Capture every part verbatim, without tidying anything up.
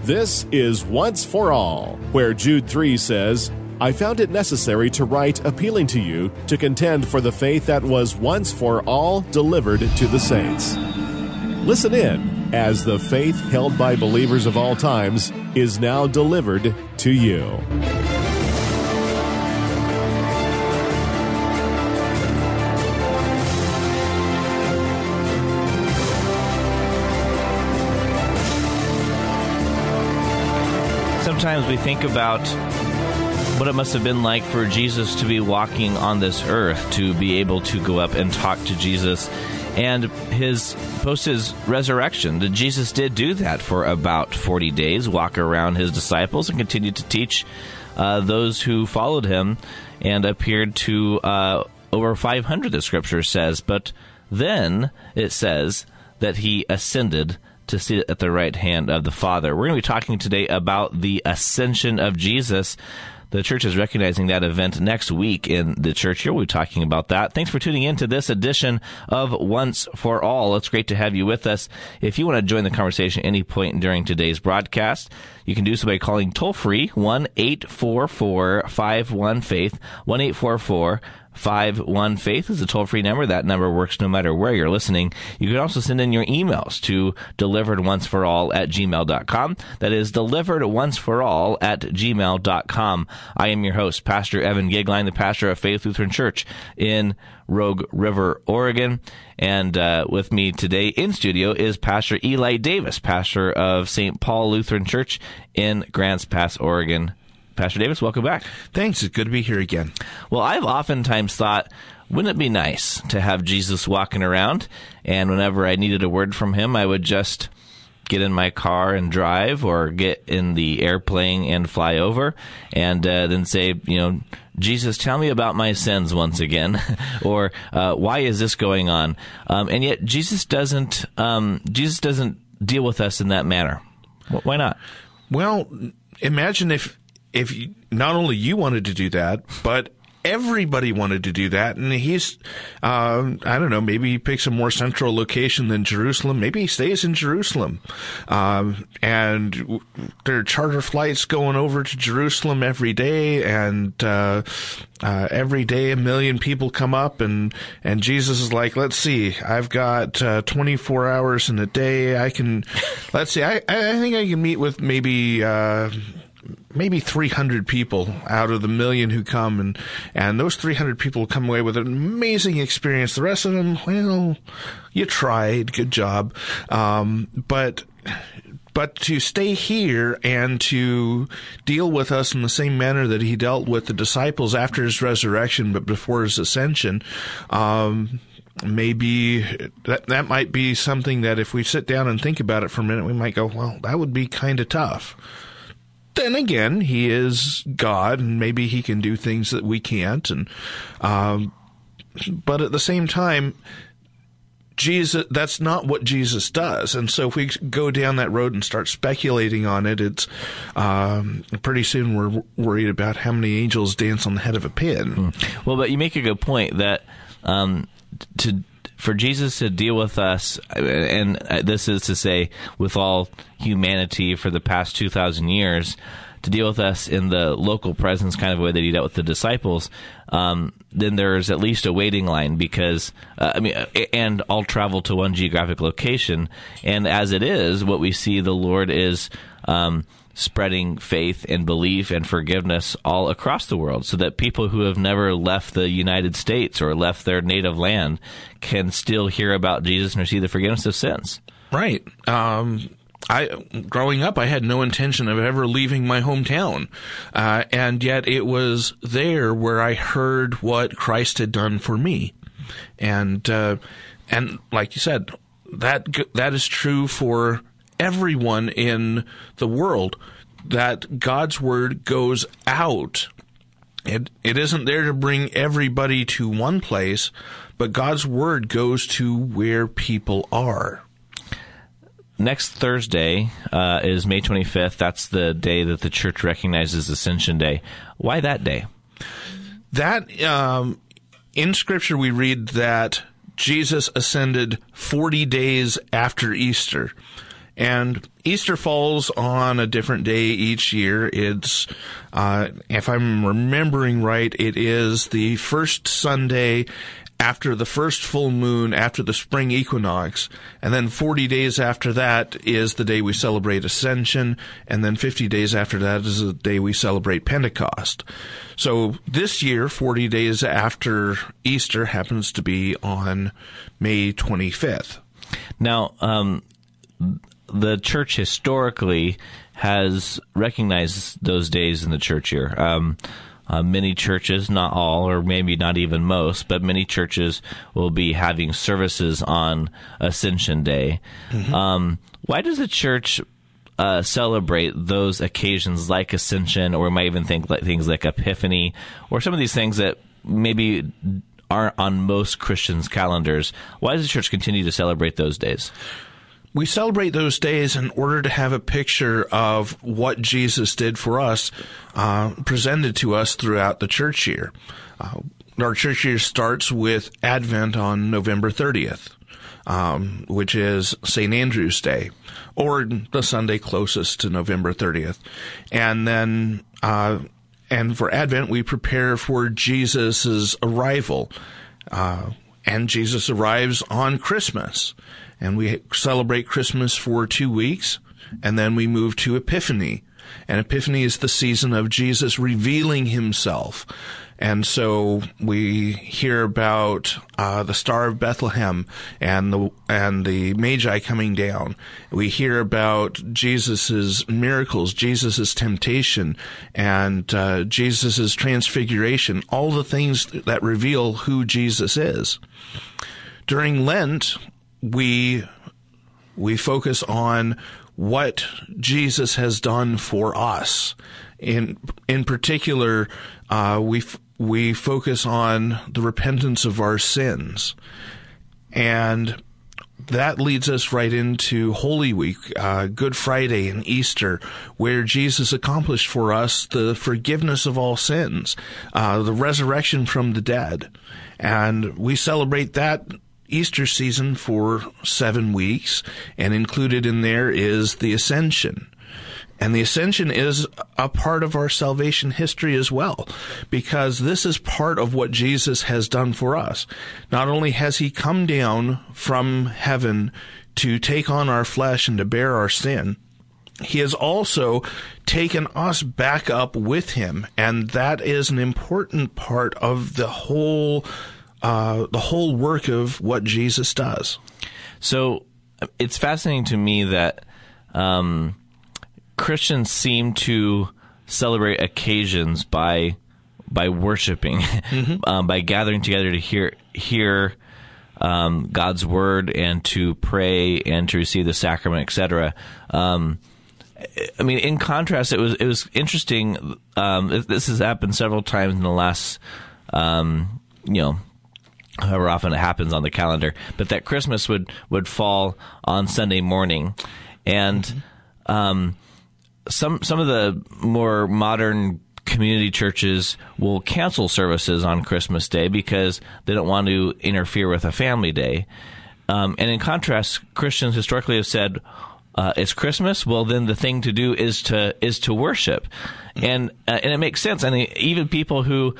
This is Once for All, where Jude three says, I found it necessary to write appealing to you to contend for the faith that was once for all delivered to the saints. Listen in as the faith held by believers of all times is now delivered to you. Sometimes we think about what it must have been like for Jesus to be walking on this earth, to be able to go up and talk to Jesus, and his post his resurrection, that Jesus did do that for about forty days, walk around his disciples and continue to teach uh, those who followed him, and appeared to uh, over five hundred, the scripture says. But then it says that he ascended to sit at the right hand of the Father. We're going to be talking today about the ascension of Jesus. The church is recognizing that event next week in the church year. We'll be talking about that. Thanks for tuning in to this edition of Once for All. It's great to have you with us. If you want to join the conversation at any point during today's broadcast, you can do so by calling toll-free one eight four four five one faith. one eight four four five one faith is a toll-free number. That number works no matter where you're listening. You can also send in your emails to deliveredonceforall at gmail dot com. That is deliveredonceforall at gmail dot com. I am your host, Pastor Evan Gigline, the pastor of Faith Lutheran Church in Rogue River, Oregon. And uh, with me today in studio is Pastor Eli Davis, pastor of Saint Paul Lutheran Church in Grants Pass, Oregon. Pastor Davis, welcome back. Thanks. It's good to be here again. Well, I've oftentimes thought, wouldn't it be nice to have Jesus walking around? And whenever I needed a word from him, I would just get in my car and drive, or get in the airplane and fly over, and uh, then say, you know, Jesus, tell me about my sins once again, or uh, why is this going on? Um, and yet Jesus doesn't. Um, Jesus doesn't deal with us in that manner. Why not? Well, imagine if. If you, not only you wanted to do that, but everybody wanted to do that, and he's, um, I don't know, maybe he picks a more central location than Jerusalem. Maybe he stays in Jerusalem. Um, and there are charter flights going over to Jerusalem every day, and uh, uh, every day a million people come up, and, and Jesus is like, let's see, I've got uh, twenty-four hours in a day. I can, let's see, I, I think I can meet with maybe... Uh, maybe three hundred people out of the million who come, and, and those three hundred people come away with an amazing experience. The rest of them, well, you tried, good job. Um, but, but to stay here and to deal with us in the same manner that he dealt with the disciples after his resurrection, but before his ascension, um, maybe that, that might be something that if we sit down and think about it for a minute, we might go, well, that would be kind of tough. Then again, he is God, and maybe he can do things that we can't. And um, but at the same time, Jesus, that's not what Jesus does. And so if we go down that road and start speculating on it, it's um, pretty soon we're worried about how many angels dance on the head of a pin. Well, but you make a good point that um, to for Jesus to deal with us, and this is to say with all humanity for the past two thousand years, to deal with us in the local presence kind of way that he dealt with the disciples, um, then there's at least a waiting line because, uh, I mean, and all travel to one geographic location. And as it is, what we see the Lord is um, spreading faith and belief and forgiveness all across the world, so that people who have never left the United States or left their native land can still hear about Jesus and receive the forgiveness of sins. Right. Um, I, growing up, I had no intention of ever leaving my hometown. Uh, and yet it was there where I heard what Christ had done for me. And, uh, and like you said, that, that is true for everyone in the world, that God's word goes out. It, it isn't there to bring everybody to one place, but God's word goes to where people are. Next Thursday uh, is May twenty-fifth. That's the day that the church recognizes Ascension Day. Why that day? That, um, in Scripture we read that Jesus ascended forty days after Easter. And Easter falls on a different day each year. It's, uh, if I'm remembering right, it is the first Sunday after the first full moon, after the spring equinox, and then forty days after that is the day we celebrate Ascension, and then fifty days after that is the day we celebrate Pentecost. So this year, forty days after Easter happens to be on May twenty-fifth. Now, um, the church historically has recognized those days in the church year. Um Uh, many churches, not all, or maybe not even most, but many churches will be having services on Ascension Day. Mm-hmm. Um, why does the church uh, celebrate those occasions like Ascension, or we might even think like things like Epiphany, or some of these things that maybe aren't on most Christians' calendars? Why does the church continue to celebrate those days? We celebrate those days in order to have a picture of what Jesus did for us, uh, presented to us throughout the church year. Uh, our church year starts with Advent on November thirtieth, um, which is Saint Andrew's Day, or the Sunday closest to November thirtieth. And then, uh, and for Advent, we prepare for Jesus' arrival. Uh, and Jesus arrives on Christmas. And we celebrate Christmas for two weeks, and then we move to Epiphany. And Epiphany is the season of Jesus revealing himself. And so we hear about uh, the Star of Bethlehem and the and the Magi coming down. We hear about Jesus's miracles, Jesus's temptation, and uh, Jesus's transfiguration. All the things that reveal who Jesus is. During Lent, we we focus on what Jesus has done for us. In in particular, uh, we we focus on the repentance of our sins, and that leads us right into Holy Week, uh, Good Friday, and Easter, where Jesus accomplished for us the forgiveness of all sins, uh, the resurrection from the dead, and we celebrate that Easter season for seven weeks, and included in there is the Ascension. And the Ascension is a part of our salvation history as well, because this is part of what Jesus has done for us. Not only has he come down from heaven to take on our flesh and to bear our sin, he has also taken us back up with him, and that is an important part of the whole Uh, the whole work of what Jesus does. So it's fascinating to me that um, Christians seem to celebrate occasions by by worshiping, mm-hmm. um, by gathering together to hear hear um, God's word and to pray and to receive the sacrament, et cetera. Um, I mean, in contrast, it was it was interesting. Um, this has happened several times in the last, um, you know. however often it happens on the calendar, but that Christmas would, would fall on Sunday morning. And mm-hmm. um, some some of the more modern community churches will cancel services on Christmas Day because they don't want to interfere with a family day. Um, and in contrast, Christians historically have said, uh, it's Christmas, well, then the thing to do is to is to worship. Mm-hmm. And, uh, and it makes sense. I mean, even people who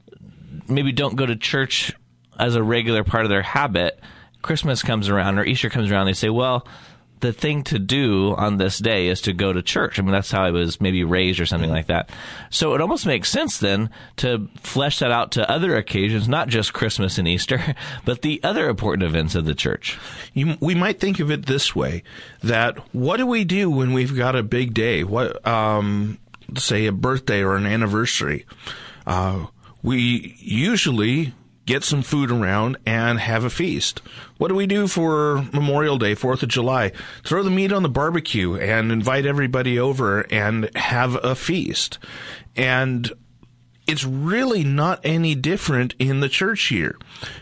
maybe don't go to church as a regular part of their habit, Christmas comes around or Easter comes around, they say, well, the thing to do on this day is to go to church. I mean, that's how I was maybe raised or something like that. So it almost makes sense then to flesh that out to other occasions, not just Christmas and Easter, but the other important events of the church. You, we might think of it this way, that what do we do when we've got a big day? What, um, say a birthday or an anniversary? Uh, we usually get some food around and have a feast. What do we do for Memorial Day, fourth of July? Throw the meat on the barbecue and invite everybody over and have a feast. And it's really not any different in the church year.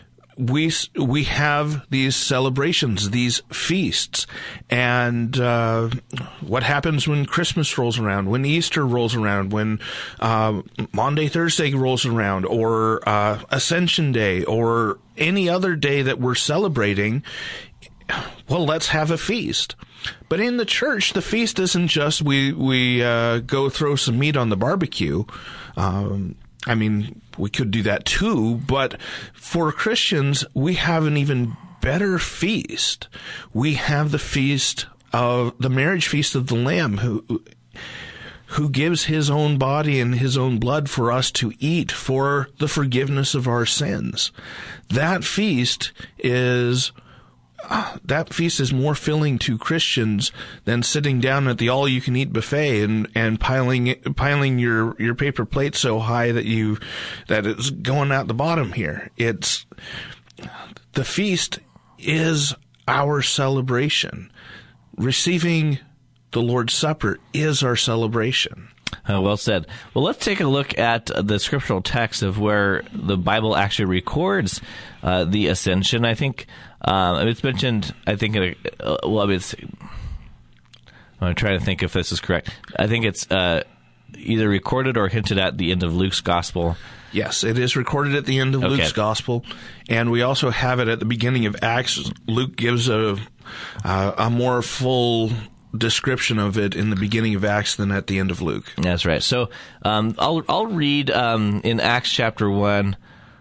We we have these celebrations, these feasts, and uh, what happens when Christmas rolls around, when Easter rolls around, when uh, Maundy Thursday rolls around, or uh, Ascension Day, or any other day that we're celebrating. well, let's have a feast. But in the church, the feast isn't just we we uh, go throw some meat on the barbecue. Um, I mean, we could do that too, but for Christians, we have an even better feast. We have the feast of the marriage feast of the Lamb, who who gives his own body and his own blood for us to eat for the forgiveness of our sins. That feast is uh, that feast is more filling to Christians than sitting down at the all-you-can-eat buffet and, and piling piling your, your paper plate so high that you that it's going out the bottom here. It's the feast is our celebration. Receiving the Lord's Supper is our celebration. Uh, well said. Well, let's take a look at the scriptural text of where the Bible actually records uh, the ascension. I think um, it's mentioned, I think, in a, uh, well, I mean, it's, I'm trying to think if this is correct. I think it's uh, either recorded or hinted at the end of Luke's Gospel. Yes, it is recorded at the end of okay. Luke's Gospel, and we also have it at the beginning of Acts. Luke gives a uh, a more full description of it in the beginning of Acts than at the end of Luke. That's right. So um, I'll I'll read um, in Acts chapter one.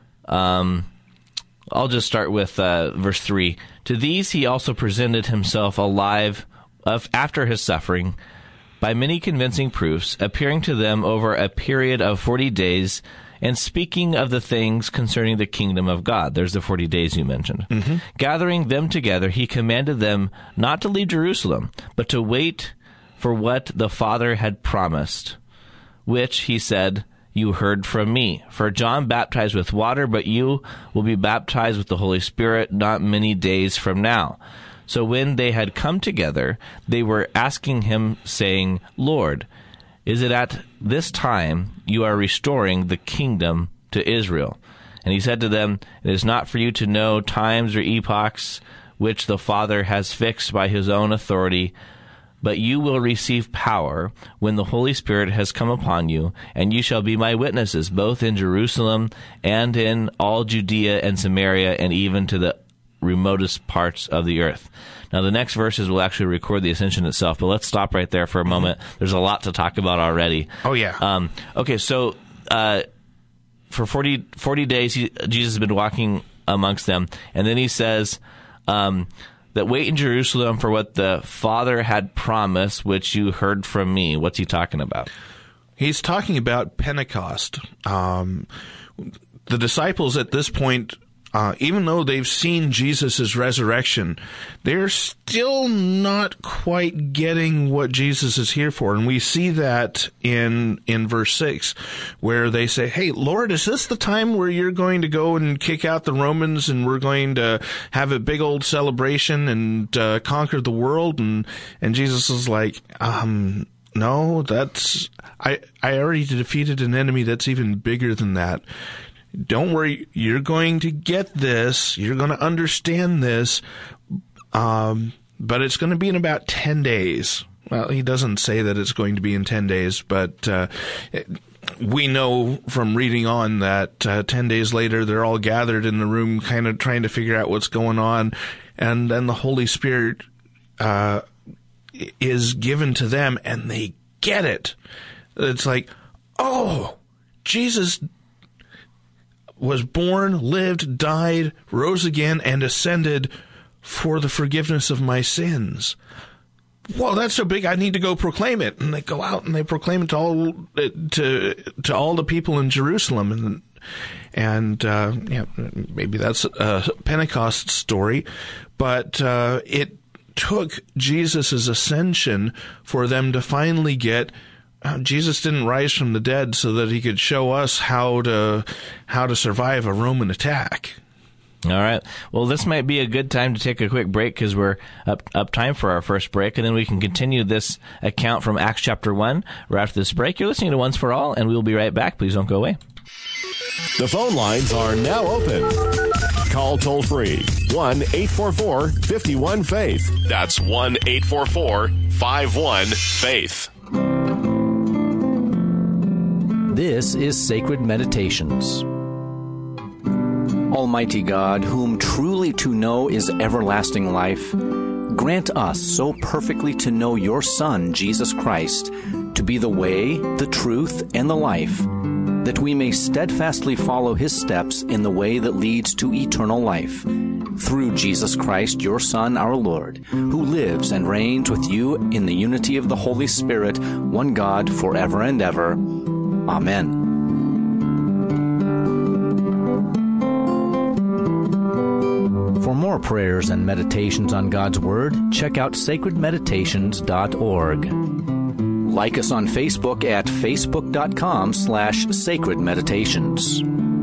Um, I'll just start with uh, verse three. To these he also presented himself alive of after his suffering by many convincing proofs, appearing to them over a period of forty days, and speaking of the things concerning the kingdom of God. There's the forty days you mentioned. Mm-hmm. Gathering them together, he commanded them not to leave Jerusalem, but to wait for what the Father had promised, which, he said, you heard from me. For John baptized with water, but you will be baptized with the Holy Spirit not many days from now. So when they had come together, they were asking him, saying, Lord, is it at this time you are restoring the kingdom to Israel? And he said to them, it is not for you to know times or epochs which the Father has fixed by his own authority, but you will receive power when the Holy Spirit has come upon you, and you shall be my witnesses, both in Jerusalem and in all Judea and Samaria, and even to the remotest parts of the earth. Now, the next verses will actually record the ascension itself, but let's stop right there for a moment. There's a lot to talk about already. Oh, yeah. Um, okay, so uh, for forty, forty days, he, Jesus has been walking amongst them, and then he says um, that wait in Jerusalem for what the Father had promised, which you heard from me. What's he talking about? He's talking about Pentecost. Um, the disciples at this point, Uh, even though they've seen Jesus' resurrection, they're still not quite getting what Jesus is here for. And we see that in in verse six, where they say, hey, Lord, is this the time where you're going to go and kick out the Romans and we're going to have a big old celebration and uh, conquer the world? And, and Jesus is like, um, no, that's, I, I already defeated an enemy that's even bigger than that. Don't worry, you're going to get this, you're going to understand this, um, but it's going to be in about ten days. Well, he doesn't say that it's going to be in ten days, but uh, we know from reading on that uh, ten days later, they're all gathered in the room kind of trying to figure out what's going on, and then the Holy Spirit uh, is given to them, and they get it. It's like, oh, Jesus was born, lived, died, rose again, and ascended for the forgiveness of my sins. Well, that's so big, I need to go proclaim it. And they go out and they proclaim it to all to to all the people in Jerusalem. And and uh, yeah, maybe that's a Pentecost story, but uh, it took Jesus' ascension for them to finally get. Uh, Jesus didn't rise from the dead so that he could show us how to how to survive a Roman attack. All right. Well, this might be a good time to take a quick break because we're up up time for our first break, and then we can continue this account from Acts chapter one right after this break. You're listening to Once for All, and we'll be right back. Please don't go away. The phone lines are now open. Call toll-free, one eight four four, five one, faith. That's one eight four four, five one, faith. This is Sacred Meditations. Almighty God, whom truly to know is everlasting life, grant us so perfectly to know your Son, Jesus Christ, to be the way, the truth, and the life, that we may steadfastly follow his steps in the way that leads to eternal life. Through Jesus Christ, your Son, our Lord, who lives and reigns with you in the unity of the Holy Spirit, one God, forever and ever. Amen. For more prayers and meditations on God's Word, check out sacred meditations dot org. Like us on Facebook at facebook.com slash sacred meditations.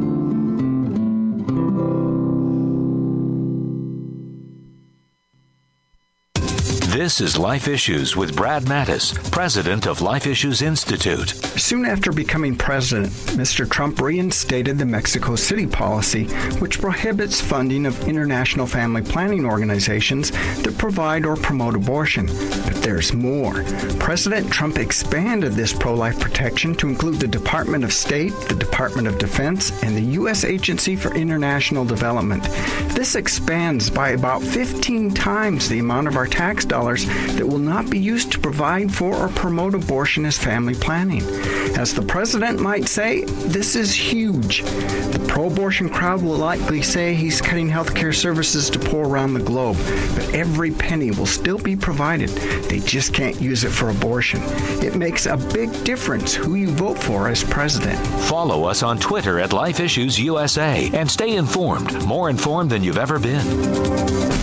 This is Life Issues with Brad Mattis, president of Life Issues Institute. Soon after becoming president, Mister Trump reinstated the Mexico City policy, which prohibits funding of international family planning organizations that provide or promote abortion. But there's more. President Trump expanded this pro-life protection to include the Department of State, the Department of Defense, and the U S Agency for International Development. This expands by about fifteen times the amount of our tax dollars that will not be used to provide for or promote abortion as family planning. As the president might say, this is huge. The pro-abortion crowd will likely say he's cutting health care services to poor around the globe, but every penny will still be provided. They just can't use it for abortion. It makes a big difference who you vote for as president. Follow us on Twitter at Life Issues U S A and stay informed, more informed than you've ever been.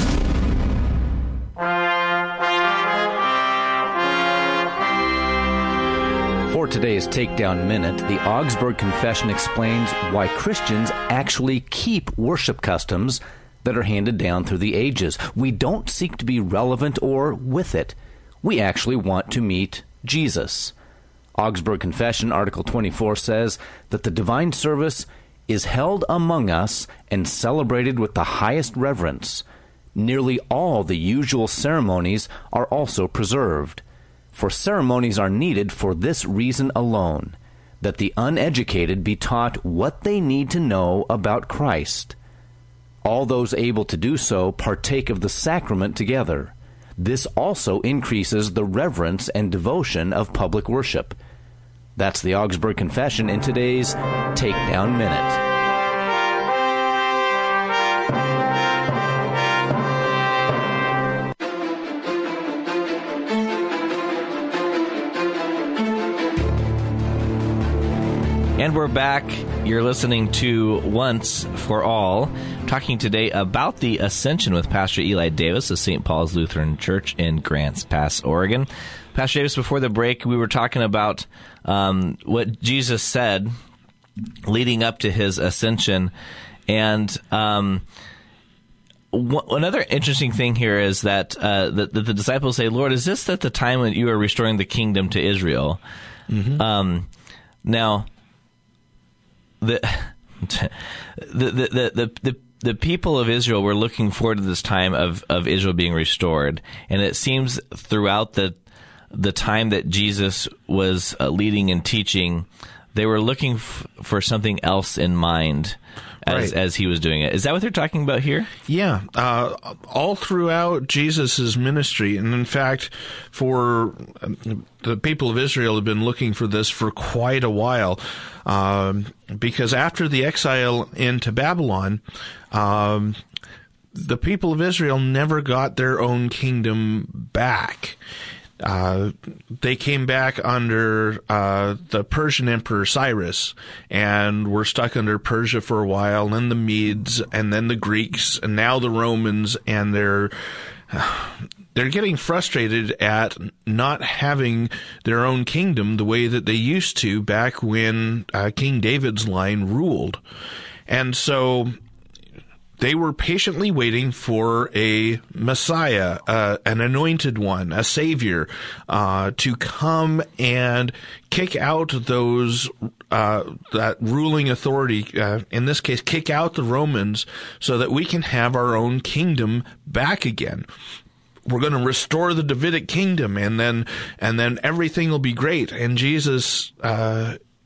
For today's Takedown Minute, the Augsburg Confession explains why Christians actually keep worship customs that are handed down through the ages. We don't seek to be relevant or with it. We actually want to meet Jesus. Augsburg Confession, Article twenty-four, says that the divine service is held among us and celebrated with the highest reverence. Nearly all the usual ceremonies are also preserved. For ceremonies are needed for this reason alone, that the uneducated be taught what they need to know about Christ. All those able to do so partake of the sacrament together. This also increases the reverence and devotion of public worship. That's the Augsburg Confession in today's Takedown Minute. And we're back. You're listening to Once for All, talking today about the Ascension with Pastor Eli Davis of Saint Paul's Lutheran Church in Grants Pass, Oregon. Pastor Davis, before the break, we were talking about um, what Jesus said leading up to his ascension. And um, w- another interesting thing here is that, uh, that, that the disciples say, Lord, is this at the time when you are restoring the kingdom to Israel? Mm-hmm. Um, now... The the, the, the, the the people of Israel were looking forward to this time of, of Israel being restored, and it seems throughout the the time that Jesus was uh, leading and teaching, they were looking f- for something else in mind as right. as he was doing it. Is that what they're talking about here? Yeah, uh, all throughout Jesus' ministry, and in fact, for uh, the people of Israel have been looking for this for quite a while, um, because after the exile into Babylon, um, the people of Israel never got their own kingdom back. Uh, they came back under uh, the Persian Emperor Cyrus and were stuck under Persia for a while, and then the Medes, and then the Greeks, and now the Romans, and they're they're getting frustrated at not having their own kingdom the way that they used to back when uh, King David's line ruled. And so they were patiently waiting for a Messiah, uh, an anointed one, a savior, uh, to come and kick out those, uh, that ruling authority, uh, in this case, kick out the Romans so that we can have our own kingdom back again. We're going to restore the Davidic kingdom, and then, and then everything will be great. And Jesus, uh,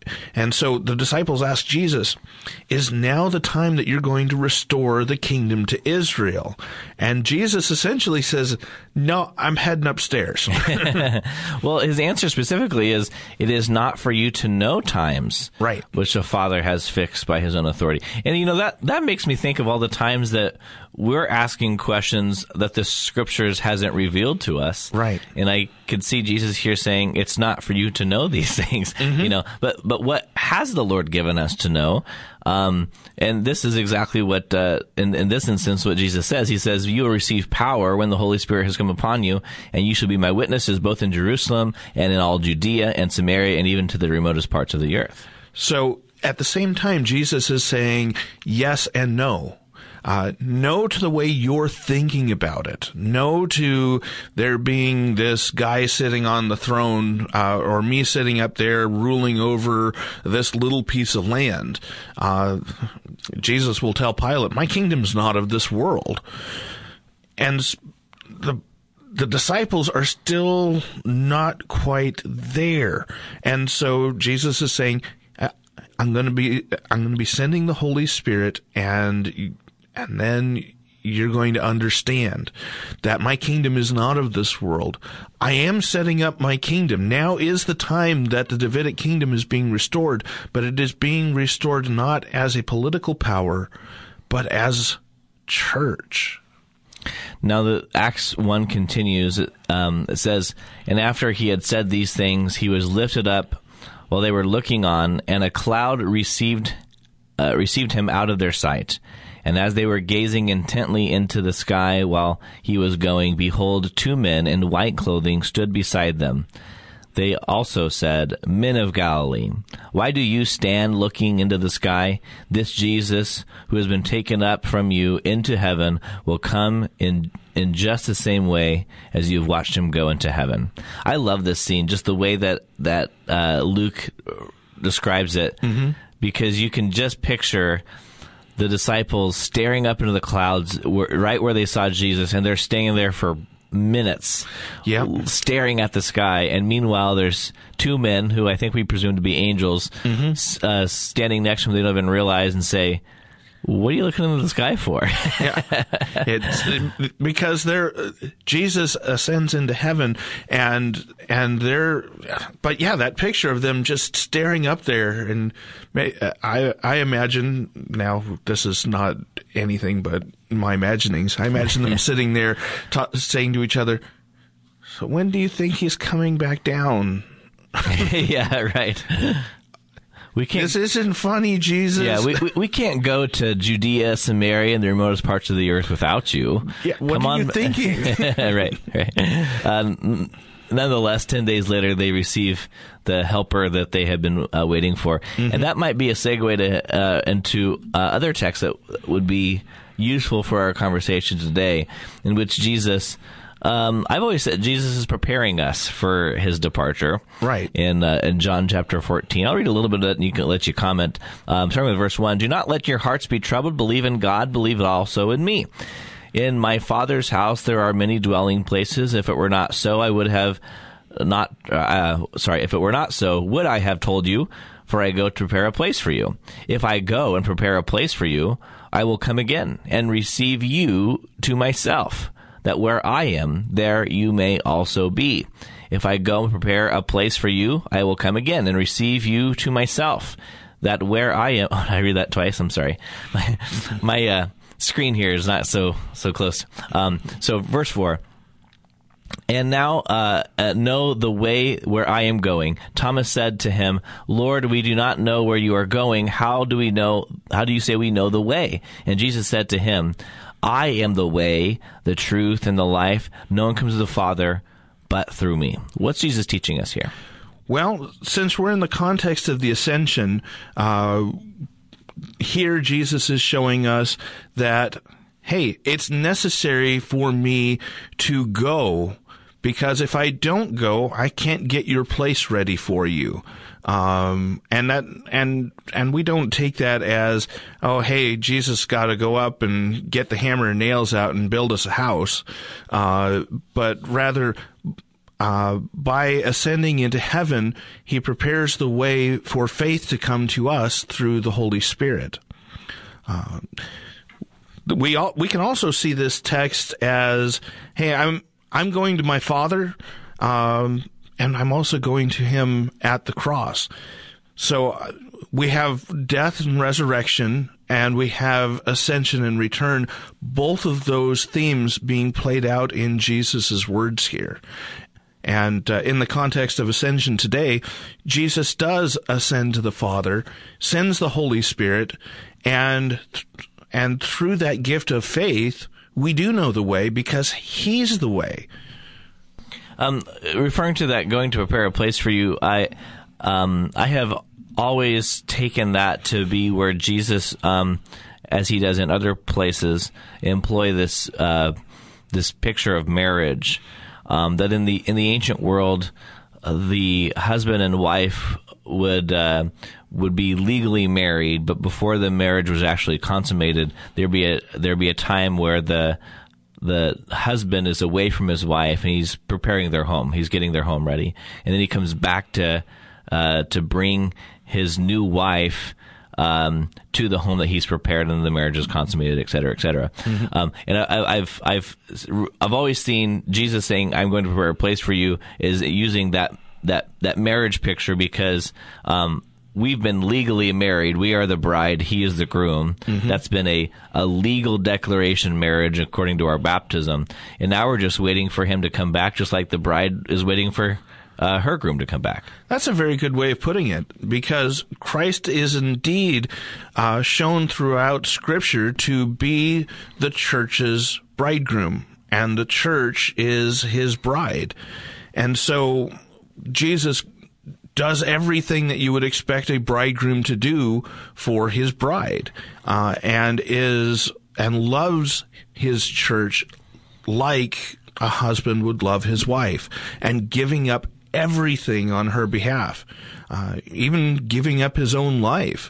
And so the disciples asked Jesus, is now the time that you're going to restore the kingdom to Israel? And Jesus essentially says, no, I'm heading upstairs. Well, his answer specifically is, it is not for you to know times, right, which the Father has fixed by his own authority. And, you know, that, that makes me think of all the times that we're asking questions that the Scriptures hasn't revealed to us. Right. And I could see Jesus here saying, it's not for you to know these things, mm-hmm. you know, but, but what has the Lord given us to know? Um, and this is exactly what, uh, in, in this instance, what Jesus says. He says, you will receive power when the Holy Spirit has come upon you, and you shall be my witnesses both in Jerusalem and in all Judea and Samaria and even to the remotest parts of the earth. So at the same time, Jesus is saying yes and no. Uh, no to the way you're thinking about it. No to there being this guy sitting on the throne, uh, or me sitting up there ruling over this little piece of land. Uh, Jesus will tell Pilate, my kingdom's not of this world. And the the disciples are still not quite there. And so Jesus is saying, I'm going to be, I'm going to be sending the Holy Spirit, and And then you're going to understand that my kingdom is not of this world. I am setting up my kingdom. Now is the time that the Davidic kingdom is being restored, but it is being restored not as a political power, but as church. Now, the Acts one continues. Um, it says, and after he had said these things, he was lifted up while they were looking on, and a cloud received uh, received him out of their sight. And as they were gazing intently into the sky while he was going, behold, two men in white clothing stood beside them. They also said, Men of Galilee, why do you stand looking into the sky? This Jesus, who has been taken up from you into heaven, will come in in just the same way as you've watched him go into heaven. I love this scene, just the way that, that uh, Luke describes it, mm-hmm. because you can just picture the disciples staring up into the clouds right where they saw Jesus, and they're staying there for minutes, yep. staring at the sky. And meanwhile, there's two men who I think we presume to be angels, mm-hmm. uh, standing next to them. They don't even realize and say, what are you looking into the sky for? Yeah, it's because they're Jesus ascends into heaven, and and they're. But yeah, that picture of them just staring up there, and I I imagine now this is not anything but my imaginings. I imagine them sitting there, ta- saying to each other, "So when do you think he's coming back down?" Yeah, right. We can't, this isn't funny, Jesus. Yeah, we, we we can't go to Judea, Samaria, and the remotest parts of the earth without you. Yeah, what Come are on. you thinking? right, right. Um, nonetheless, ten days later, they receive the helper that they had been uh, waiting for. Mm-hmm. And that might be a segue to uh, into uh, other texts that would be useful for our conversation today, in which Jesus... Um, I've always said Jesus is preparing us for his departure. Right. In uh, in John chapter fourteen. I'll read a little bit of it and you can let you comment. Um, starting with verse one. Do not let your hearts be troubled. Believe in God. Believe also in me. In my Father's house there are many dwelling places. If it were not so, I would have not, uh, sorry, if it were not so, would I have told you? For I go to prepare a place for you. If I go and prepare a place for you, I will come again and receive you to myself, that where I am, there you may also be. If I go and prepare a place for you, I will come again and receive you to myself, that where I am... Oh, I read that twice. I'm sorry. My, my uh, screen here is not so so close. Um, so verse four. And now uh, uh, know the way where I am going. Thomas said to him, Lord, we do not know where you are going. How do we know? How do you say we know the way? And Jesus said to him, I am the way, the truth, and the life. No one comes to the Father but through me. What's Jesus teaching us here? Well, since we're in the context of the ascension, uh, here Jesus is showing us that, hey, it's necessary for me to go, because if I don't go, I can't get your place ready for you. Um, and that, and, and we don't take that as, oh, hey, Jesus got to go up and get the hammer and nails out and build us a house. Uh, but rather, uh, by ascending into heaven, he prepares the way for faith to come to us through the Holy Spirit. Uh, we all, we can also see this text as, hey, I'm I'm going to my Father, um, and I'm also going to him at the cross. So we have death and resurrection, and we have ascension and return, both of those themes being played out in Jesus' words here. And uh, in the context of ascension today, Jesus does ascend to the Father, sends the Holy Spirit, and and through that gift of faith, we do know the way because he's the way. Um, referring to that, going to prepare a place for you, I um, I have always taken that to be where Jesus, um, as he does in other places, employ this uh, this picture of marriage. Um, that in the in the ancient world, uh, the husband and wife would uh, would be legally married, but before the marriage was actually consummated, there'd be a there'd be a time where the the husband is away from his wife and he's preparing their home, he's getting their home ready, and then he comes back to uh, to bring his new wife um, to the home that he's prepared, and the marriage is consummated, et cetera, et cetera. Mm-hmm. Um, and I, I've I've I've always seen Jesus saying, "I'm going to prepare a place for you," is using that that that marriage picture because um, we've been legally married. We are the bride. He is the groom. Mm-hmm. That's been a, a legal declaration marriage according to our baptism. And now we're just waiting for him to come back, just like the bride is waiting for uh, her groom to come back. That's a very good way of putting it, because Christ is indeed uh, shown throughout Scripture to be the church's bridegroom, and the church is his bride. And so Jesus does everything that you would expect a bridegroom to do for his bride, uh, and is and loves his church like a husband would love his wife, and giving up everything on her behalf, uh, even giving up his own life.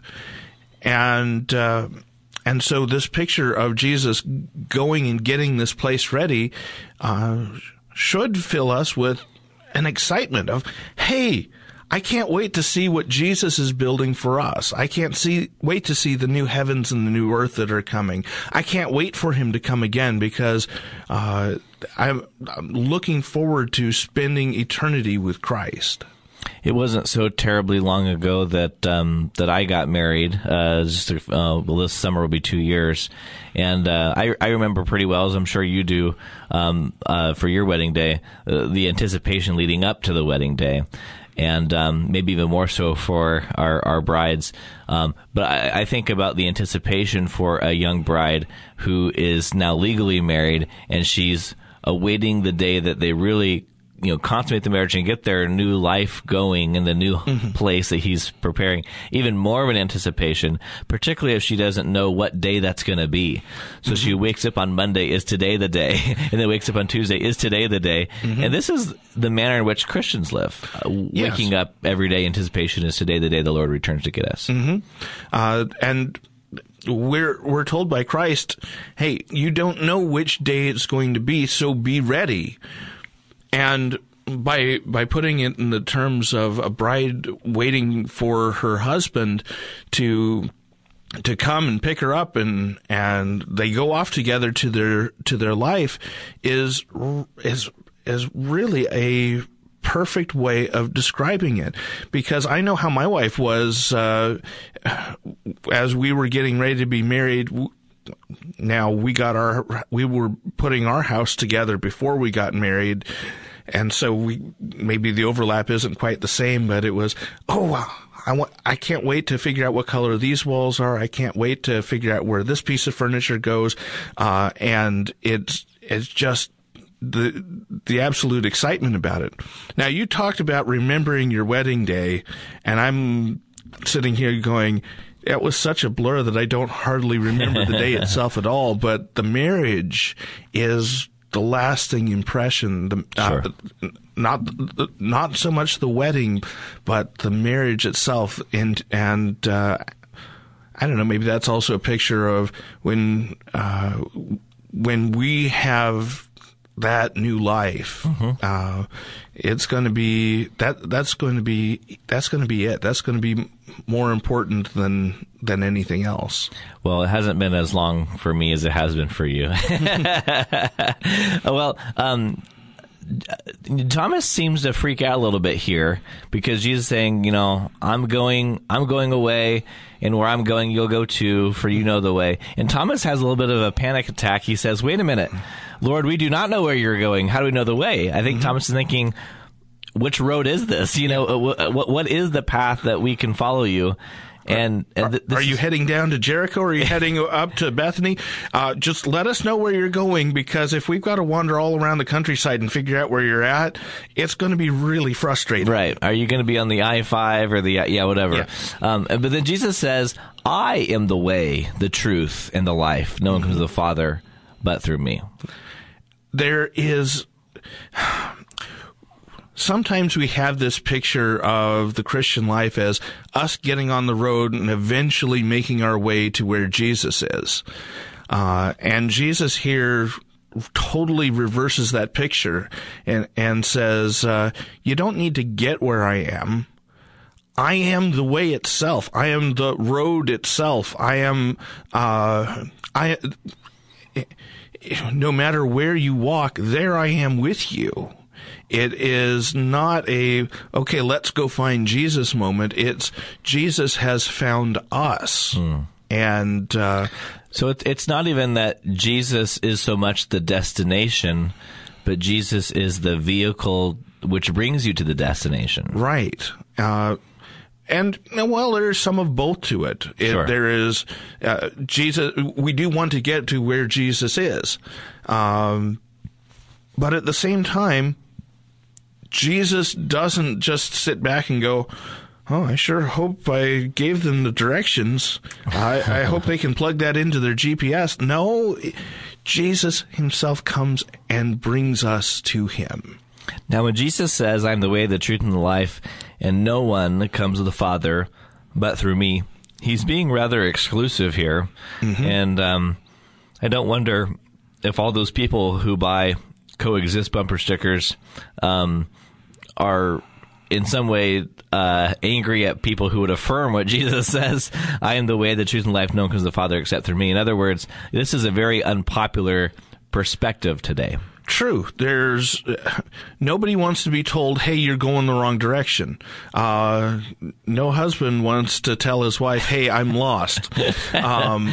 And uh, and so this picture of Jesus going and getting this place ready uh, should fill us with an excitement of, hey, I can't wait to see what Jesus is building for us. I can't see wait to see the new heavens and the new earth that are coming. I can't wait for him to come again, because uh, I'm, I'm looking forward to spending eternity with Christ. It wasn't so terribly long ago that um, that I got married. Uh, just a, uh, well, this summer will be two years, and uh, I, I remember pretty well, as I'm sure you do, um, uh, for your wedding day, uh, the anticipation leading up to the wedding day. And um, maybe even more so for our, our brides. Um, but I, I think about the anticipation for a young bride who is now legally married, and she's awaiting the day that they really, you know, consummate the marriage and get their new life going in the new mm-hmm. place that he's preparing. Even more of an anticipation, particularly if she doesn't know what day that's going to be. So mm-hmm. she wakes up on Monday, is today the day? And then wakes up on Tuesday, is today the day? Mm-hmm. And this is the manner in which Christians live. Uh, yes. Waking up every day, anticipation is today the day the Lord returns to get us. Mm-hmm. Uh, and we're we're told by Christ, hey, you don't know which day it's going to be, so be ready. And by by putting it in the terms of a bride waiting for her husband to to come and pick her up, and and they go off together to their to their life, is is is really a perfect way of describing it. Because I know how my wife was uh, as we were getting ready to be married. Now we got our, we were putting our house together before we got married. And so we, maybe the overlap isn't quite the same, but it was, oh, I want, I can't wait to figure out what color these walls are. I can't wait to figure out where this piece of furniture goes. Uh, and it's, it's just the, the absolute excitement about it. Now, you talked about remembering your wedding day, and I'm sitting here going, it was such a blur that I don't hardly remember the day itself at all, but the marriage is the lasting impression. The, sure. uh, not not so much the wedding, but the marriage itself. And and uh, I don't know, maybe that's also a picture of when uh, when we have that new life, mm-hmm. uh, it's going to be that. That's going to be that's going to be it. That's going to be more important than than anything else. Well, it hasn't been as long for me as it has been for you. Well, um, Thomas seems to freak out a little bit here because Jesus is saying, you know, I'm going, I'm going away, and where I'm going, you'll go too, for you know the way. And Thomas has a little bit of a panic attack. He says, wait a minute, Lord, we do not know where you're going. How do we know the way? I think mm-hmm. Thomas is thinking, which road is this? You know, what what is the path that we can follow you? And, and th- are you is... heading down to Jericho, or are you heading up to Bethany? Uh, just let us know where you're going, because if we've got to wander all around the countryside and figure out where you're at, it's going to be really frustrating. Right. Are you going to be on the I five or the, yeah, whatever. Yeah. Um, but then Jesus says, I am the way, the truth, and the life. No one comes to the Father but through me. There is... Sometimes we have this picture of the Christian life as us getting on the road and eventually making our way to where Jesus is. Uh, and Jesus here totally reverses that picture and, and says, uh, you don't need to get where I am. I am the way itself. I am the road itself. I am, uh, I, no matter where you walk, there I am with you. It is not a, okay, let's go find Jesus moment. It's Jesus has found us. Hmm. And uh, so it, it's not even that Jesus is so much the destination, but Jesus is the vehicle which brings you to the destination. Right. Uh, and, well, there's some of both to it. it sure. There is uh, Jesus. We do want to get to where Jesus is. Um, but at the same time, Jesus doesn't just sit back and go, oh, I sure hope I gave them the directions. I, I hope they can plug that into their G P S. No, Jesus himself comes and brings us to him. Now, when Jesus says, I'm the way, the truth, and the life, and no one comes to the Father but through me, he's being rather exclusive here. Mm-hmm. And um, I don't wonder if all those people who buy Coexist bumper stickers um, are in some way uh, angry at people who would affirm what Jesus says, I am the way, the truth, and life, no one comes to the Father except through me. In other words, this is a very unpopular perspective today. True. There's uh, nobody wants to be told, hey, you're going the wrong direction. Uh, no husband wants to tell his wife, hey, I'm lost. um,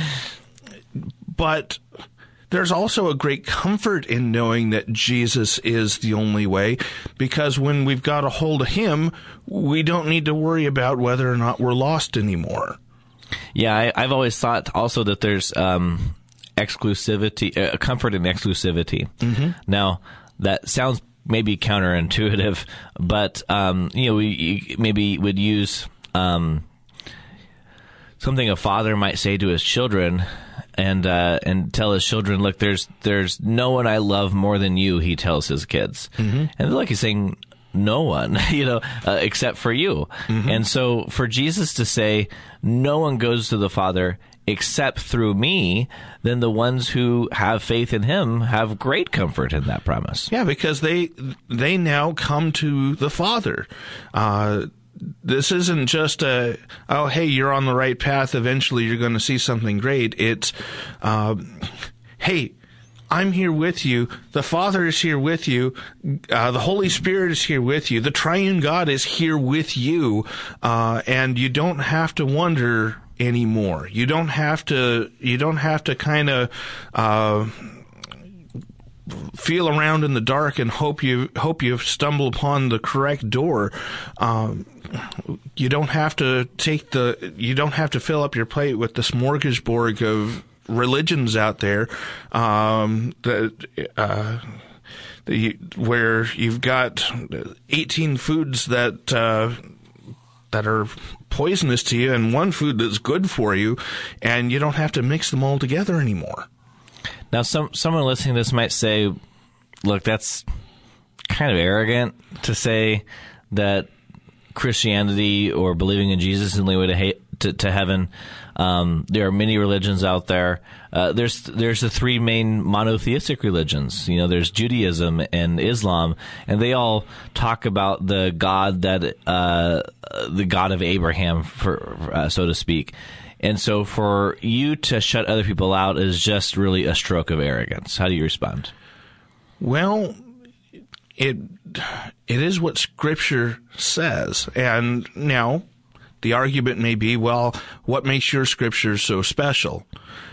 but there's also a great comfort in knowing that Jesus is the only way, because when we've got a hold of him, we don't need to worry about whether or not we're lost anymore. Yeah, I, I've always thought also that there's um, exclusivity, uh, comfort in exclusivity. Mm-hmm. Now, that sounds maybe counterintuitive, but um, you know, we maybe would use um, something a father might say to his children. And uh, and tell his children, look, there's there's no one I love more than you, he tells his kids. Mm-hmm. And look, he's saying no one, you know, uh, except for you. Mm-hmm. And so for Jesus to say, no one goes to the Father except through me, then the ones who have faith in him have great comfort in that promise. Yeah, because they they now come to the Father. Uh This isn't just a, oh, hey, you're on the right path. Eventually you're going to see something great. It's, uh, hey, I'm here with you. The Father is here with you. Uh, the Holy Spirit is here with you. The Triune God is here with you. Uh, and you don't have to wonder anymore. You don't have to, you don't have to kind of, uh, feel around in the dark and hope you hope you stumble upon the correct door. Um, you don't have to take the you don't have to fill up your plate with the smorgasbord of religions out there um, that uh, the, where you've got eighteen foods that uh, that are poisonous to you and one food that's good for you, and you don't have to mix them all together anymore. Now, some someone listening to this might say, look, that's kind of arrogant to say that Christianity or believing in Jesus is the only way to, ha- to, to heaven. Um, there are many religions out there. Uh, there's there's the three main monotheistic religions. You know, there's Judaism and Islam, and they all talk about the God that uh, the God of Abraham, for uh, so to speak. And so, for you to shut other people out is just really a stroke of arrogance. How do you respond? Well, it it is what Scripture says, and now the argument may be, well, what makes your Scripture so special?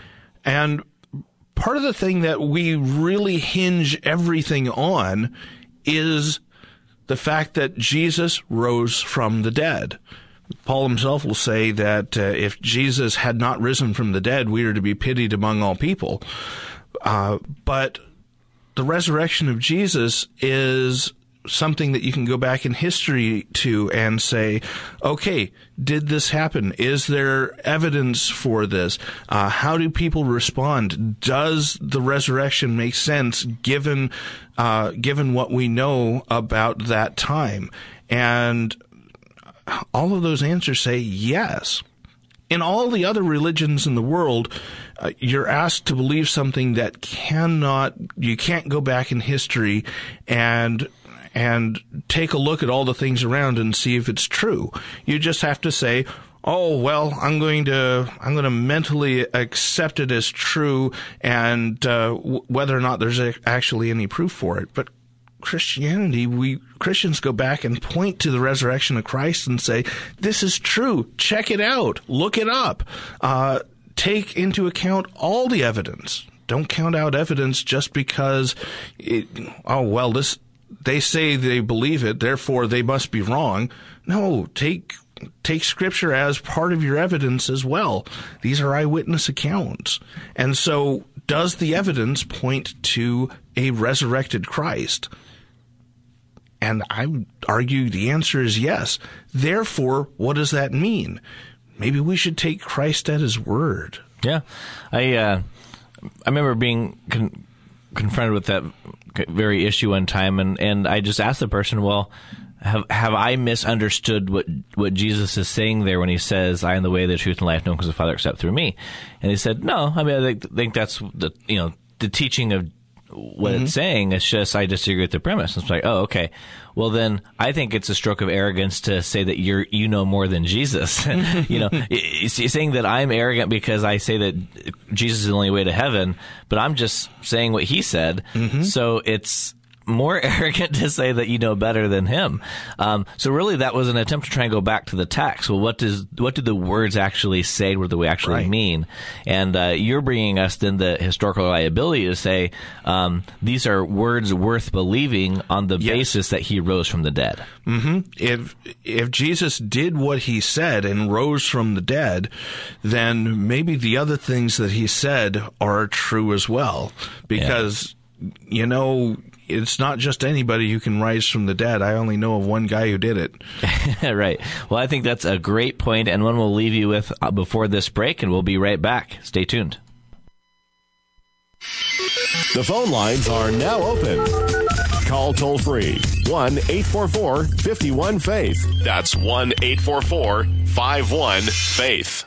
And part of the thing that we really hinge everything on is the fact that Jesus rose from the dead. Paul himself will say that uh, if Jesus had not risen from the dead, we are to be pitied among all people. Uh, but the resurrection of Jesus is something that you can go back in history to and say, okay, did this happen? Is there evidence for this? Uh, how do people respond? Does the resurrection make sense given uh, given what we know about that time? And all of those answers say yes. In all the other religions in the world, uh, you're asked to believe something that cannot, you can't go back in history and and take a look at all the things around and see if it's true. You just have to say, oh, well, I'm going to I'm going to mentally accept it as true, and uh, w- whether or not there's a, actually any proof for it. But Christianity, we Christians go back and point to the resurrection of Christ and say, this is true. Check it out. Look it up. Uh, take into account all the evidence. Don't count out evidence just because, it, oh, well, this they say they believe it, therefore they must be wrong. No, take take Scripture as part of your evidence as well. These are eyewitness accounts. And so does the evidence point to a resurrected Christ? And I would argue the answer is yes. Therefore, what does that mean? Maybe we should take Christ at his word. Yeah. I uh, I remember being con- confronted with that very issue one time, and, and I just asked the person, well, have have I misunderstood what what Jesus is saying there when he says, I am the way, the truth, and life, no one comes to the Father except through me? And he said, no, I mean, I think, think that's the, you know, the teaching of what mm-hmm. it's saying. It's just I disagree with the premise. It's like, oh, okay. Well, then I think it's a stroke of arrogance to say that you're you know more than Jesus. You know, saying that I'm arrogant because I say that Jesus is the only way to heaven, but I'm just saying what he said. Mm-hmm. So it's more arrogant to say that you know better than him. Um, so really, that was an attempt to try and go back to the text. Well, what does what do the words actually say? What do they actually right. mean? And uh, you're bringing us then the historical reliability to say um, these are words worth believing on the yes. basis that he rose from the dead. Mm-hmm. If if Jesus did what he said and rose from the dead, then maybe the other things that he said are true as well. Because yeah. you know. It's not just anybody who can rise from the dead. I only know of one guy who did it. Right. Well, I think that's a great point, and one we'll leave you with before this break, and we'll be right back. Stay tuned. The phone lines are now open. Call toll-free, one eight four four, five one, faith. That's one eight four four, five one, faith.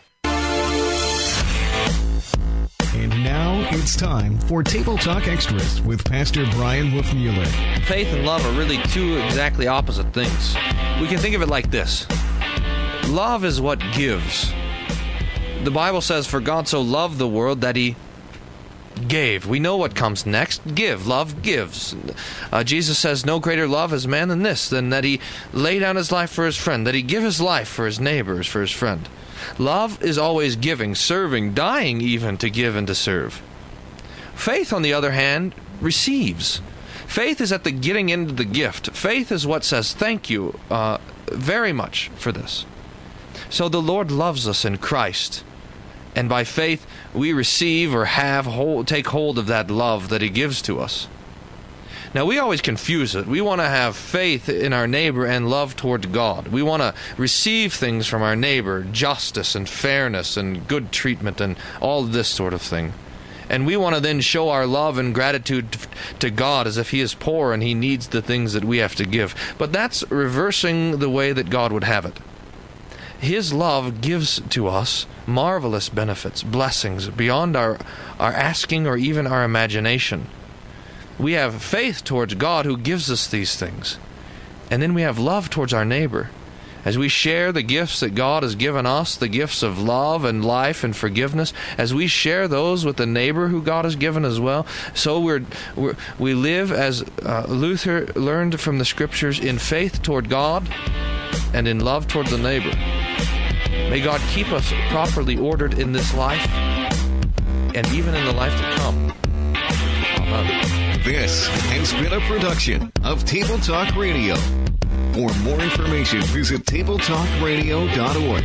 And now it's time for Table Talk Extras with Pastor Brian Wolfmueller. Faith and love are really two exactly opposite things. We can think of it like this. Love is what gives. The Bible says, for God so loved the world that he gave. We know what comes next. Give. Love gives. Uh, Jesus says, no greater love has man than this, than that he lay down his life for his friend, that he give his life for his neighbors, for his friend. Love is always giving, serving, dying even to give and to serve. Faith, on the other hand, receives. Faith is at the getting into the gift. Faith is what says, thank you uh, very much for this. So the Lord loves us in Christ. And by faith, we receive or have hold, take hold of that love that he gives to us. Now, we always confuse it. We want to have faith in our neighbor and love toward God. We want to receive things from our neighbor, justice and fairness and good treatment and all this sort of thing. And we want to then show our love and gratitude to God as if he is poor and he needs the things that we have to give. But that's reversing the way that God would have it. His love gives to us marvelous benefits, blessings, beyond our, our asking or even our imagination. We have faith towards God who gives us these things. And then we have love towards our neighbor. As we share the gifts that God has given us, the gifts of love and life and forgiveness, as we share those with the neighbor who God has given as well, so we're, we're we live, as uh, Luther learned from the Scriptures, in faith toward God and in love toward the neighbor. May God keep us properly ordered in this life and even in the life to come. Amen. This has been a production of Table Talk Radio. For more information, visit table talk radio dot org.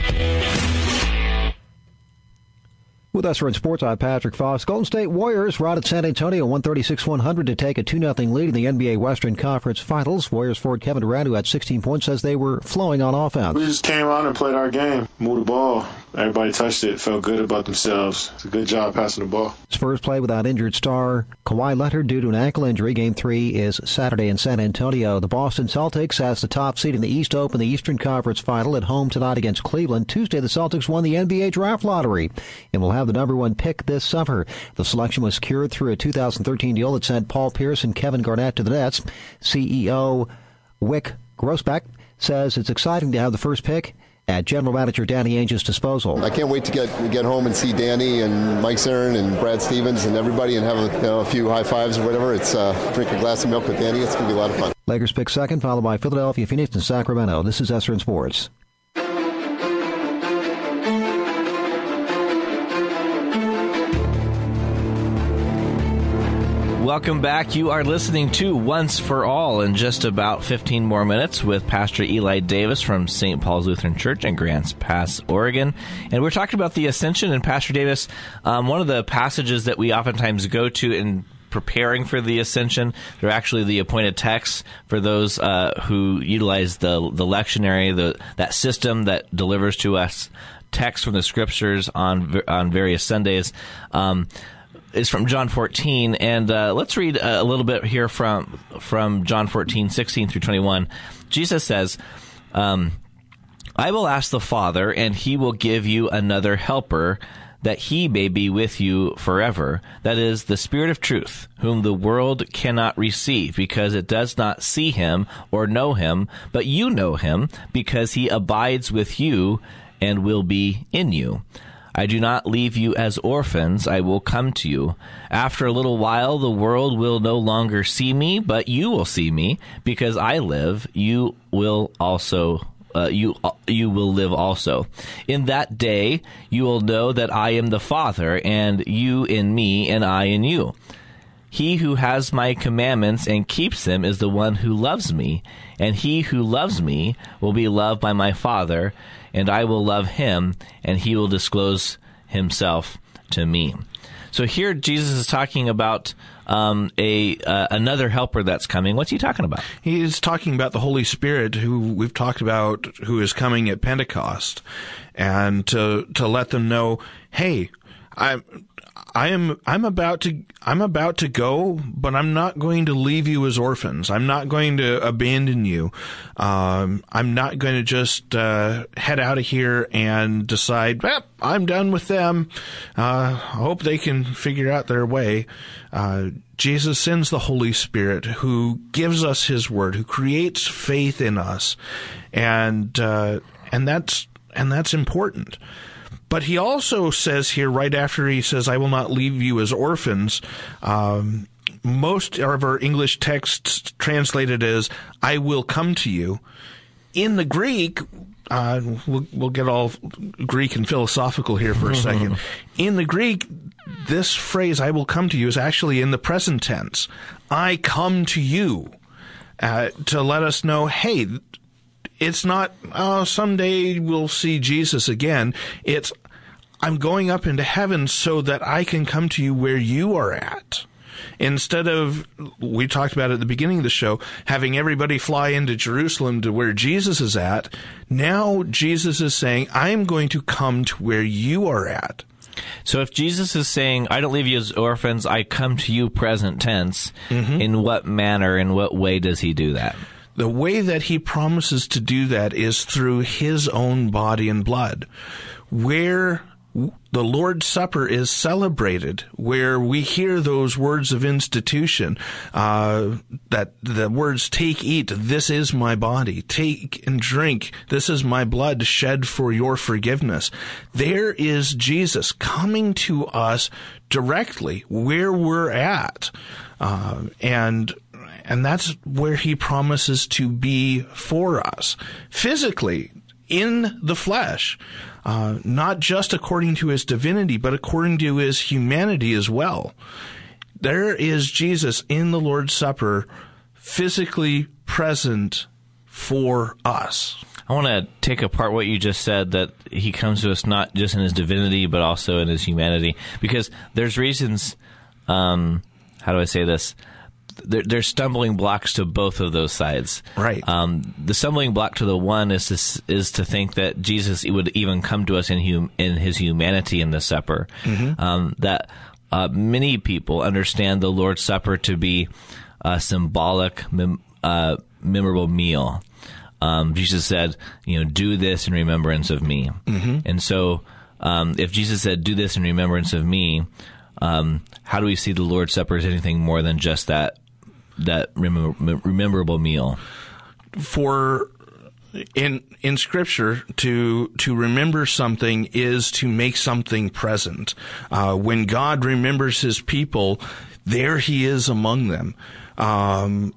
With us for in sports, I'm Patrick Fox. Golden State Warriors routed San Antonio one thirty-six one hundred to take a two nothing lead in the N B A Western Conference Finals. Warriors forward Kevin Durant, who had sixteen points, says they were flowing on offense. We just came out and played our game, moved the ball. Everybody touched it, felt good about themselves. It's a good job passing the ball. Spurs play without injured star Kawhi Leonard due to an ankle injury. Game three is Saturday in San Antonio. The Boston Celtics, as the top seed in the East, open the Eastern Conference Final at home tonight against Cleveland. Tuesday, the Celtics won the N B A Draft Lottery and will have the number one pick this summer. The selection was secured through a two thousand thirteen deal that sent Paul Pierce and Kevin Garnett to the Nets. C E O Wyc Grousbeck says it's exciting to have the first pick at General Manager Danny Ainge's disposal. I can't wait to get get home and see Danny and Mike Zarin and Brad Stevens and everybody and have a, you know, a few high fives or whatever. It's uh, drink a glass of milk with Danny. It's going to be a lot of fun. Lakers pick second, followed by Philadelphia, Phoenix, and Sacramento. This is S R N Sports. Welcome back. You are listening to Once for All in just about fifteen more minutes with Pastor Eli Davis from Saint Paul's Lutheran Church in Grants Pass, Oregon. And we're talking about the Ascension. And Pastor Davis, um, one of the passages that we oftentimes go to in preparing for the Ascension, they're actually the appointed texts for those uh, who utilize the the lectionary, the that system that delivers to us texts from the Scriptures on on various Sundays. Um is from John fourteen, and uh, let's read a little bit here from from John fourteen, sixteen through twenty-one. Jesus says, um, I will ask the Father, and he will give you another helper, that he may be with you forever. That is the Spirit of truth, whom the world cannot receive, because it does not see him or know him, but you know him, because he abides with you and will be in you. I do not leave you as orphans, I will come to you. After a little while, the world will no longer see me, but you will see me. Because I live, you will also uh, you you will live also. In that day, you will know that I am the Father, and you in me, and I in you. He who has my commandments and keeps them is the one who loves me, and he who loves me will be loved by my Father, and I will love him, and he will disclose himself to me. So here Jesus is talking about um, a uh, another helper that's coming. What's he talking about? He is talking about the Holy Spirit, who we've talked about, who is coming at Pentecost, and to to let them know, hey, I'm. I am I'm about to I'm about to go, but I'm not going to leave you as orphans. I'm not going to abandon you. Um, I'm not going to just uh, head out of here and decide, well, I'm done with them. Uh, I hope they can figure out their way. Uh, Jesus sends the Holy Spirit, who gives us His Word, who creates faith in us, and uh, and that's and that's important. But he also says here, right after he says, I will not leave you as orphans, um, most of our English texts translated as, I will come to you. In the Greek, uh, we'll, we'll get all Greek and philosophical here for a second. In the Greek, this phrase, I will come to you, is actually in the present tense. I come to you, uh, to let us know, hey, it's not, oh, someday we'll see Jesus again. It's, I'm going up into heaven so that I can come to you where you are at. Instead of, we talked about at the beginning of the show, having everybody fly into Jerusalem to where Jesus is at, now Jesus is saying, I'm going to come to where you are at. So if Jesus is saying, I don't leave you as orphans, I come to you present tense, mm-hmm. in what manner, in what way does he do that? the way that he promises to do that is through his own body and blood. Where the Lord's Supper is celebrated, where we hear those words of institution, uh, that the words, take, eat, this is my body, take and drink, this is my blood shed for your forgiveness. There is Jesus coming to us directly where we're at. Uh, and and that's where he promises to be for us, physically, in the flesh. Uh, not just according to his divinity, but according to his humanity as well. There is Jesus in the Lord's Supper, physically present for us. I want to take apart what you just said, that he comes to us not just in his divinity, but also in his humanity. Because there's reasons, um, how do I say this? There, there's stumbling blocks to both of those sides. Right. Um, the stumbling block to the one is to, is to think that Jesus would even come to us in hum, in his humanity in the supper. Mm-hmm. Um, that uh, many people understand the Lord's Supper to be a symbolic, mem, uh, memorable meal. Um, Jesus said, you know, do this in remembrance of me. Mm-hmm. And so um, if Jesus said, do this in remembrance of me, um, how do we see the Lord's Supper as anything more than just that that remember, rememberable meal? For in in Scripture, to to remember something is to make something present. Uh, when God remembers his people, there he is among them. Um,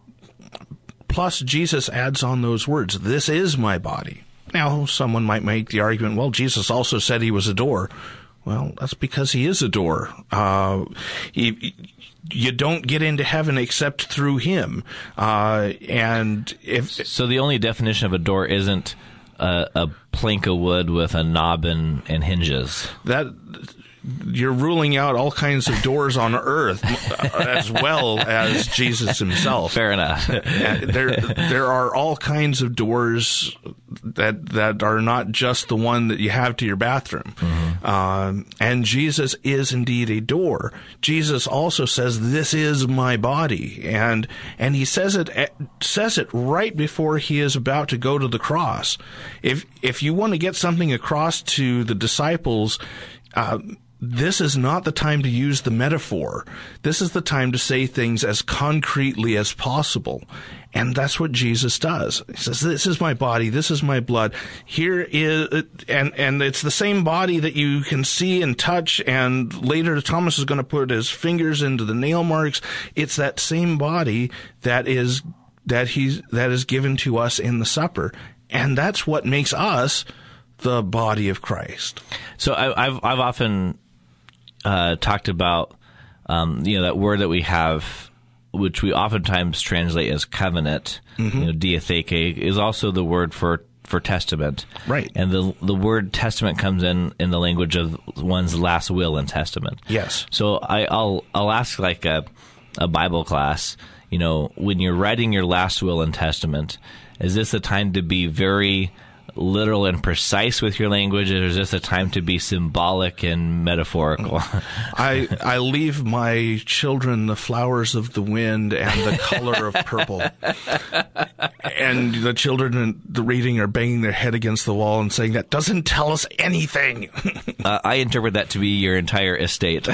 plus, Jesus adds on those words, this is my body. Now, someone might make the argument, well, Jesus also said he was a door. Well, that's because he is a door. Uh, he, you don't get into heaven except through him. Uh, and if so, the only definition of a door isn't a, a plank of wood with a knob and, and hinges. That you're ruling out all kinds of doors on earth as well as Jesus himself. Fair enough. there, there are all kinds of doors that that are not just the one that you have to your bathroom. Mm-hmm. Um, and Jesus is indeed a door. Jesus also says, "This is my body," and and he says it says it right before he is about to go to the cross. If if you want to get something across to the disciples, Uh, this is not the time to use the metaphor. This is the time to say things as concretely as possible. And that's what Jesus does. He says, this is my body, this is my blood. Here is, and, and it's the same body that you can see and touch, and later Thomas is going to put his fingers into the nail marks. It's that same body that is, that he's, that is given to us in the supper. And that's what makes us the body of Christ. So I, I've, I've often, Uh, talked about, um, you know, that word that we have, which we oftentimes translate as covenant, mm-hmm. you know, diatheke, is also the word for, for testament. Right. And the the word testament comes in in the language of one's last will and testament. Yes. So I, I'll I'll ask like a a Bible class, you know, when you're writing your last will and testament, is this a time to be very literal and precise with your language, or is this a time to be symbolic and metaphorical? I I leave my children the flowers of the wind and the color of purple. And the children in the reading are banging their head against the wall and saying, that doesn't tell us anything. uh, I interpret that to be your entire estate.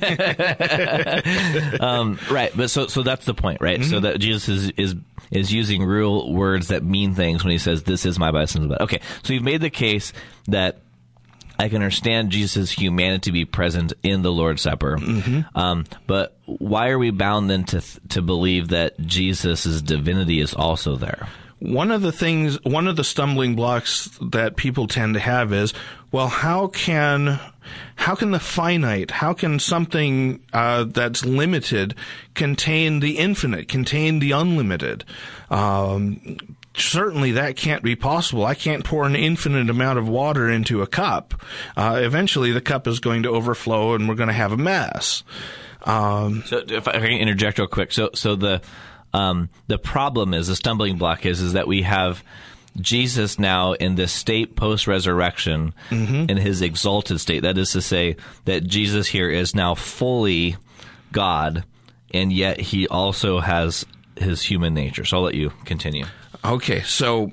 um, right, but so so that's the point, right? Mm-hmm. So that Jesus is, is is using real words that mean things when he says, this is my body, blood. Okay, so you've made the case that I can understand Jesus' humanity be present in the Lord's Supper. Mm-hmm. Um, but why are we bound then to th- to believe that Jesus' divinity is also there? One of the things, one of the stumbling blocks that people tend to have is, well, how can how can the finite, how can something uh, that's limited contain the infinite, contain the unlimited? Um, certainly that can't be possible. I can't pour an infinite amount of water into a cup. Uh, eventually the cup is going to overflow and we're going to have a mess. Um, so if I can interject real quick. So, so the, um, the problem is, the stumbling block is, is that we have Jesus now in this state post-resurrection, mm-hmm. in his exalted state. That is to say that Jesus here is now fully God, and yet he also has his human nature. So I'll let you continue. Okay, so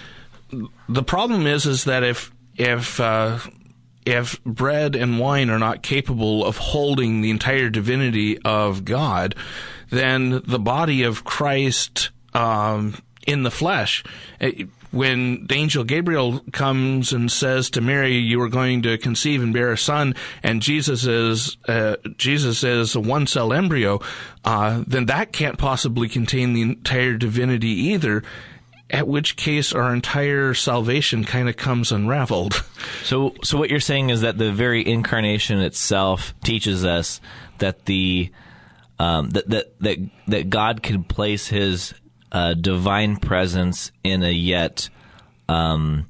the problem is is that if if uh, if bread and wine are not capable of holding the entire divinity of God, then the body of Christ um, in the flesh, it, when the angel Gabriel comes and says to Mary, "You are going to conceive and bear a son," and Jesus is uh, Jesus is a one cell embryo, uh, then that can't possibly contain the entire divinity either. At which case, our entire salvation kind of comes unraveled. So, so what you're saying is that the very incarnation itself teaches us that the um, that that that that God can place His uh, divine presence in a yet um,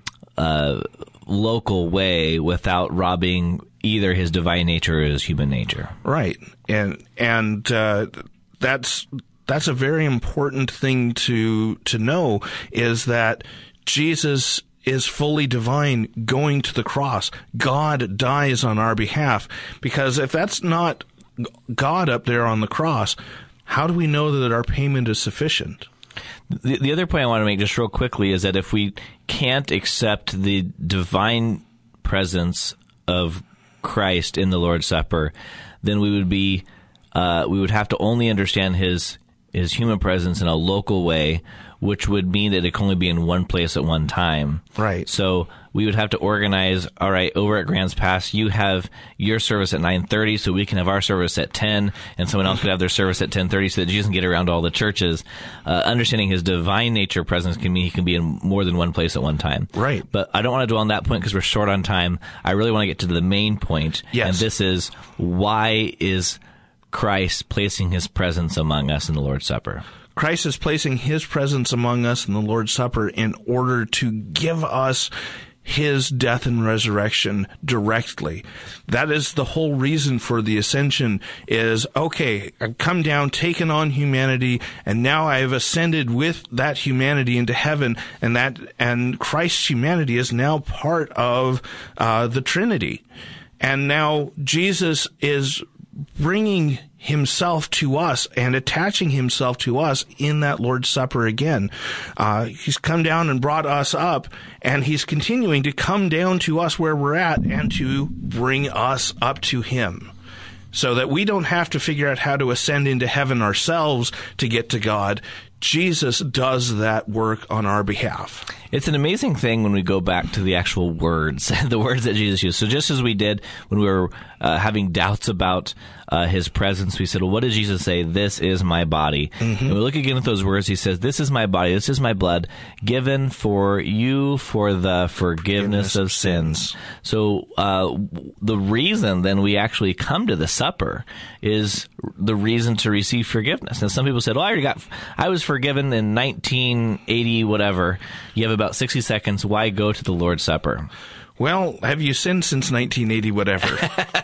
uh, local way without robbing either His divine nature or His human nature. Right, and and uh, that's. That's a very important thing to to know, is that Jesus is fully divine going to the cross. God dies on our behalf, because if that's not God up there on the cross, how do we know that our payment is sufficient? The, the other point I want to make just real quickly is that if we can't accept the divine presence of Christ in the Lord's Supper, then we would be uh, we would have to only understand His his human presence in a local way, which would mean that it can only be in one place at one time. Right. So we would have to organize, all right, over at Grants Pass, you have your service at nine thirty, so we can have our service at ten, and someone else could have their service at ten thirty, so that Jesus can get around all the churches. Uh, understanding His divine nature presence can mean He can be in more than one place at one time. Right. But I don't want to dwell on that point because we're short on time. I really want to get to the main point. Yes. And this is, why is Christ placing His presence among us in the Lord's Supper? Christ is placing His presence among us in the Lord's Supper in order to give us His death and resurrection directly. That is the whole reason for the ascension, is, okay, I've come down, taken on humanity, and now I have ascended with that humanity into heaven, and that and Christ's humanity is now part of uh, the Trinity. And now Jesus is bringing Himself to us and attaching Himself to us in that Lord's Supper again. Uh, he's come down and brought us up, and He's continuing to come down to us where we're at and to bring us up to Him, so that we don't have to figure out how to ascend into heaven ourselves to get to God. Jesus does that work on our behalf. It's an amazing thing when we go back to the actual words, the words that Jesus used. So just as we did when we were uh, having doubts about uh, His presence, we said, well, what did Jesus say? This is my body. Mm-hmm. And we look again at those words. He says, this is my body, this is my blood, given for you for the forgiveness, forgiveness of sins. sins. So uh, the reason then we actually come to the supper is the reason to receive forgiveness. And some people said, well, I already got, I was forgiven in nineteen eighty, whatever. You have about sixty seconds. Why go to the Lord's Supper? Well, have you sinned since nineteen eighty, whatever?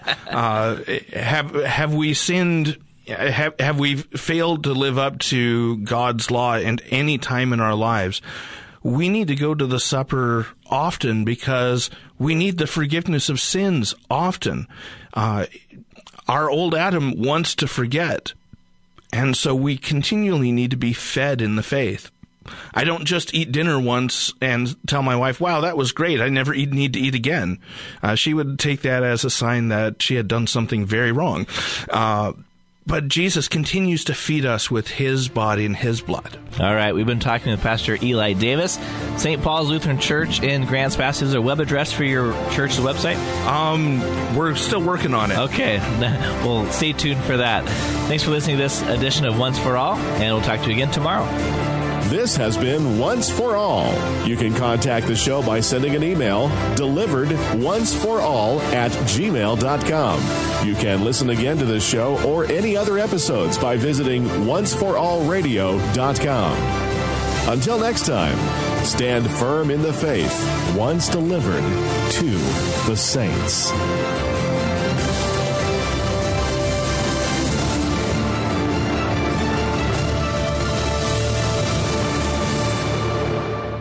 uh, have have we sinned? Have have we failed to live up to God's law at any time in our lives? We need to go to the supper often because we need the forgiveness of sins often. Uh, our old Adam wants to forget, and so we continually need to be fed in the faith. I don't just eat dinner once and tell my wife, wow, that was great, I never eat, need to eat again. Uh, she would take that as a sign that she had done something very wrong. Uh, but Jesus continues to feed us with His body and His blood. All right, we've been talking with Pastor Eli Davis, Saint Paul's Lutheran Church in Grants Pass. Is there a web address for your church's website? Um, we're still working on it. Okay, well, stay tuned for that. Thanks for listening to this edition of Once for All, and we'll talk to you again tomorrow. This has been Once for All. You can contact the show by sending an email, delivered once for all at gmail dot com. You can listen again to this show or any other episodes by visiting once for all radio dot com. Until next time, stand firm in the faith once delivered to the saints.